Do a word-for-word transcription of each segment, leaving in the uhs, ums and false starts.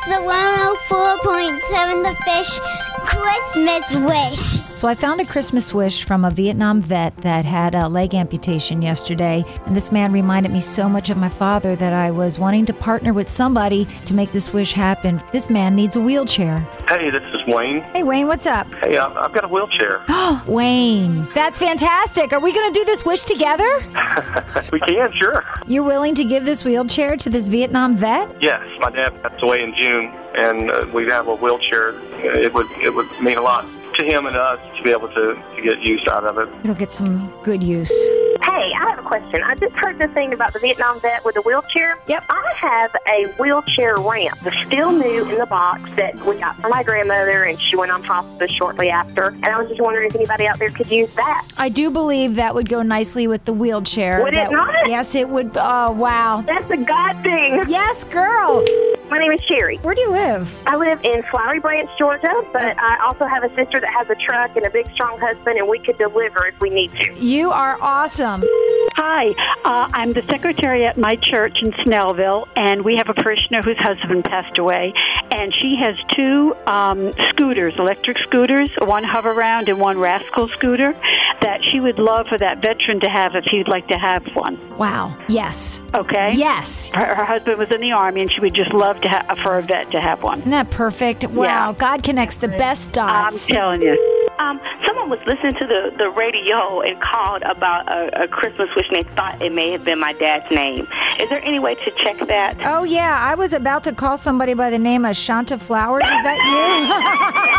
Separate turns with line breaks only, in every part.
It's the one oh four point seven The Fish Christmas Wish.
So I found a Christmas wish from a Vietnam vet that had a leg amputation yesterday, and this man reminded me so much of my father that I was wanting to partner with somebody to make this wish happen. This man needs a wheelchair.
Hey, this is Wayne.
Hey, Wayne, what's up?
Hey, I've, I've got a wheelchair.
Oh, Wayne, that's fantastic. Are we going to do this wish together?
We can, sure.
You're willing to give this wheelchair to this Vietnam vet?
Yes, my dad passed away in June, and uh, we have a wheelchair. It would it would mean a lot to him and us to be able to, to get use out of it.
It'll get some good use.
Hey, I have a question. I just heard this thing about the Vietnam vet with the wheelchair.
Yep.
I have a wheelchair ramp that's still new in the box that we got from my grandmother, and she went on hospice shortly after. And I was just wondering if anybody out there could use that.
I do believe that would go nicely with the wheelchair.
Would
that,
it not?
Yes, it would. Oh, wow.
That's a God thing.
Yes, girl.
My name is Sherry.
Where do you live?
I live in Flowery Branch, Georgia, but I also have a sister that has a truck and a big, strong husband, and we could deliver if we need to.
You are awesome.
Hi, uh, I'm the secretary at my church in Snellville, and we have a parishioner whose husband passed away, and she has two um, scooters, electric scooters, one hover round and one rascal scooter, that she would love for that veteran to have if he'd like to have one.
Wow. Yes.
Okay?
Yes.
Her, her husband was in the Army, and she would just love to have for a vet to have one.
Isn't that perfect? Wow.
Yeah.
God connects the best dots.
I'm telling you.
Um, someone was listening to the, the radio and called about a, a Christmas wish, and they thought it may have been my dad's name. Is there any way to check that?
Oh, yeah. I was about to call somebody by the name of Shanta Flowers. Is that you?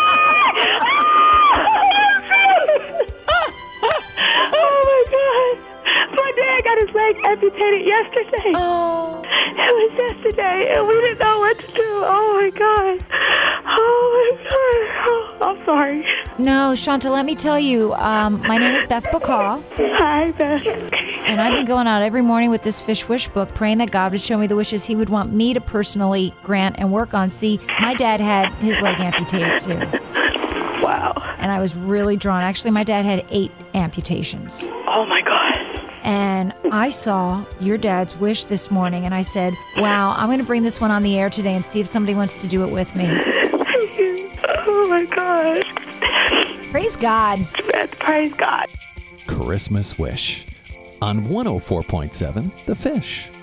Got his leg amputated yesterday.
Oh.
It was yesterday, and we didn't know what to do. Oh, my God. Oh, my God. Oh, I'm sorry.
No, Shanta, let me tell you, um, my name is Beth Bacall.
Hi, Beth.
And I've been going out every morning with this Fish Wish book, praying that God would show me the wishes he would want me to personally grant and work on. See, my dad had his leg amputated, too.
Wow.
And I was really drawn. Actually, my dad had eight amputations.
Oh, my God.
And I saw your dad's wish this morning, and I said, wow, I'm going to bring this one on the air today and see if somebody wants to do it with me.
Thank you. Oh, my God.
Praise God.
Praise God.
Christmas Wish on one oh four point seven The Fish.